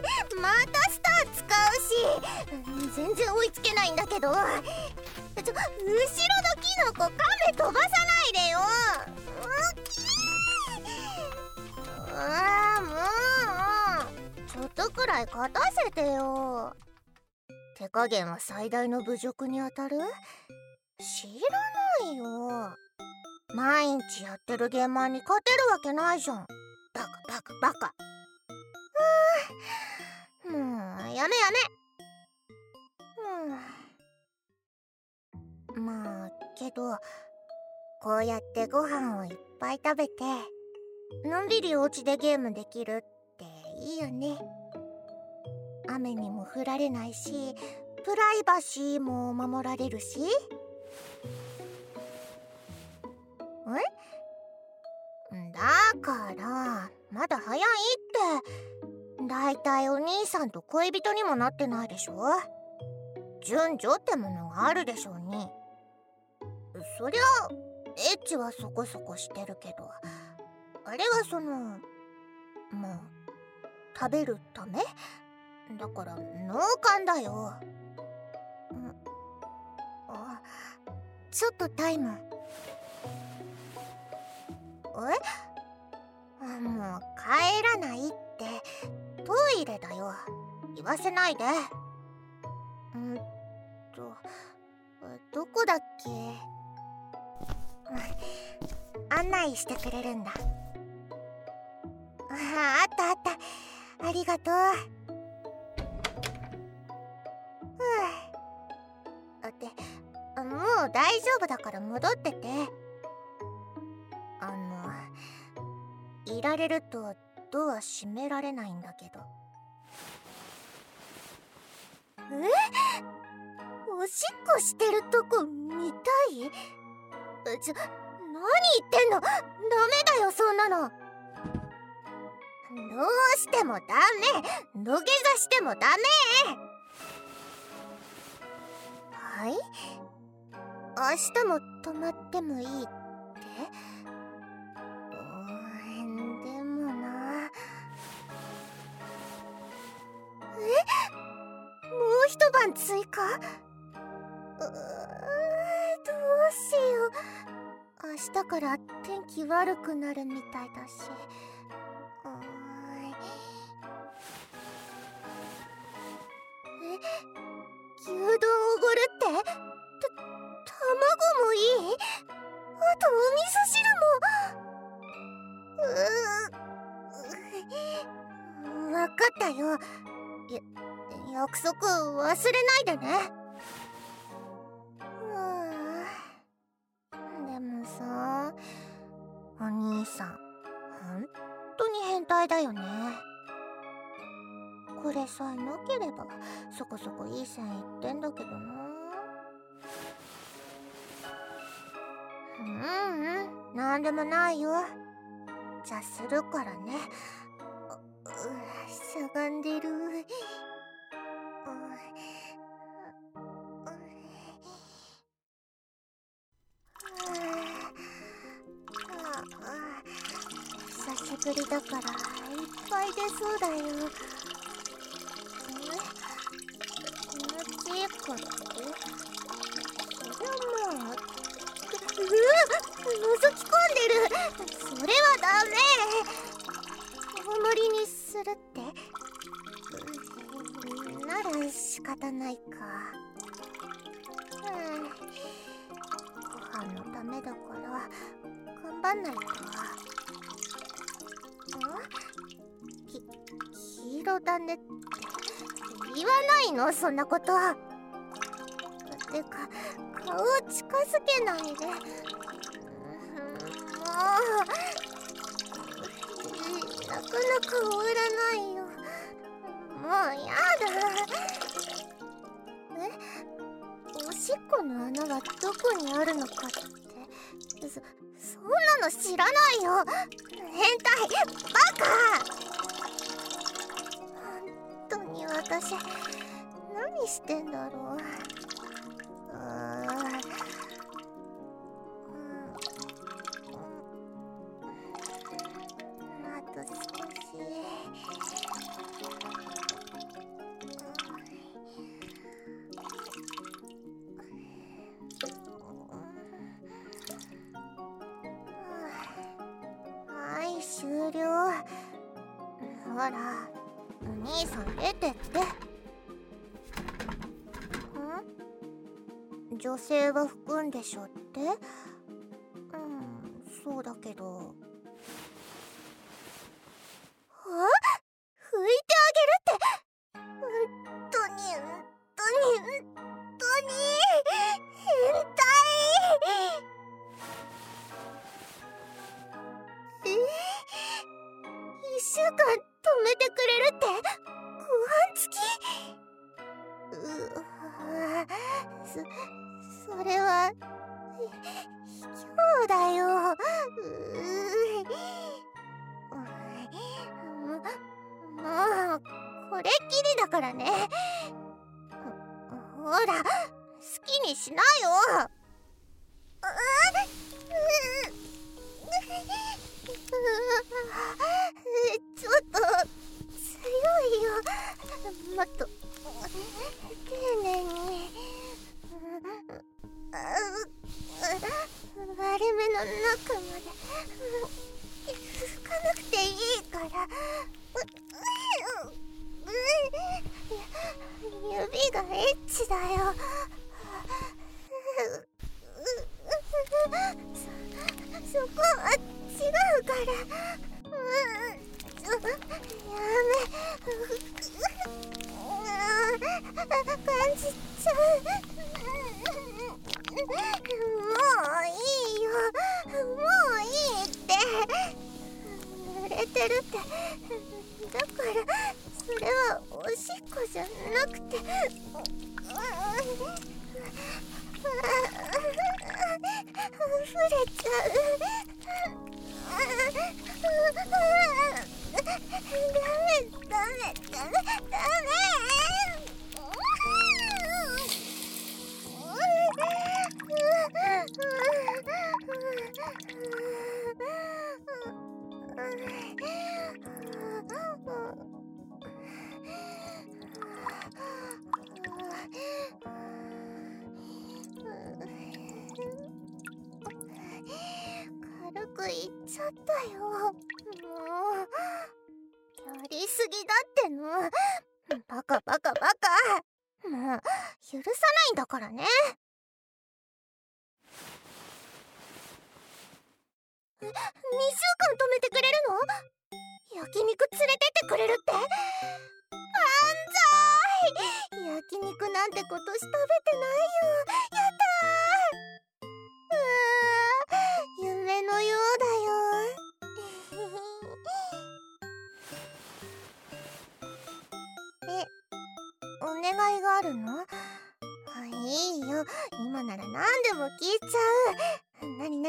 またスター使うし、全然追いつけないんだけど。後ろのキノコカメ飛ばさないでよ。もうちょっとくらい勝たせてよ。手加減は最大の侮辱に当たる？知らないよ。毎日やってるゲーマーに勝てるわけないじゃん。バカバカバカ。もうやめやめ。まあけど、こうやってご飯をいっぱい食べてのんびりお家でゲームできるっていいよね。雨にも降られないし、プライバシーも守られるし。だからまだ早いって。だいたいお兄さんと恋人にもなってないでしょ。順序ってものがあるでしょうに。そりゃエッチはそこそこしてるけど、あれはまあ食べるためだから脳幹だよ。ちょっとタイム。もう帰らないって。トイレだよ。言わせないで。どこだっけ？案内してくれるんだ。あったあった。ありがとう。もう大丈夫だから戻ってて。いられるとドア閉められないんだけど。おしっこしてるとこ見たい？何言ってんの？ダメだよそんなの。どうしてもダメ。土下座してもダメ。はい？明日も泊まってもいいって？でもな。もう一晩追加？どうしよう。明日から天気悪くなるみたいだし。牛丼おごるって？卵もいい？あとお味噌汁も。わかったよ。約束忘れないでね。でもさ、お兄さんほんとに変態だよね。これさえなければそこそこいい線いってんだけどな。なんでもないよ。じゃあするからね。しゃがんでる。久しぶりだからいっぱい出そうだよ。気持ちいいかって？そりゃまあ。覗き込んでる。それはダメ。大盛りにするって？なら仕方ないか。ご飯のためだから頑張んないと。黄色だねって言わないの？そんなこと。てか顔を近づけないで。もうなかなか終わらないよ。もうやだ。おしっこの穴はどこにあるのかって。そんなの知らないよ。変態バカ。本当に私何してんだろう。あと少し。 ほら、お兄さん出てって。女性は拭くんでしょって？そうだけど。拭いてあげるって。本当に変態。1週間止めてくれるって？ご飯付き？それは卑怯だよ。もうこれっきりだからね。ほら、好きにしなよ。ちょっと強いよ。もっと丁寧に。割れ目の中まで拭かなくていいから。指がエッチだよ。そこは違うから。やめ。感じちゃう。もういいよ。もういいって。濡れてるって。だからそれはおしっこじゃなくて。溢れちゃう。ダメ。軽く言っちゃったよ。もうやりすぎだっての。バカ。もう許さないんだからね。2週間止めてくれるの？焼肉連れてってくれるって？万歳！焼肉なんて今年食べてないよ。やったー。夢のようだよ。お願いがあるの？いいよ、今なら何でも聞いちゃう。なに？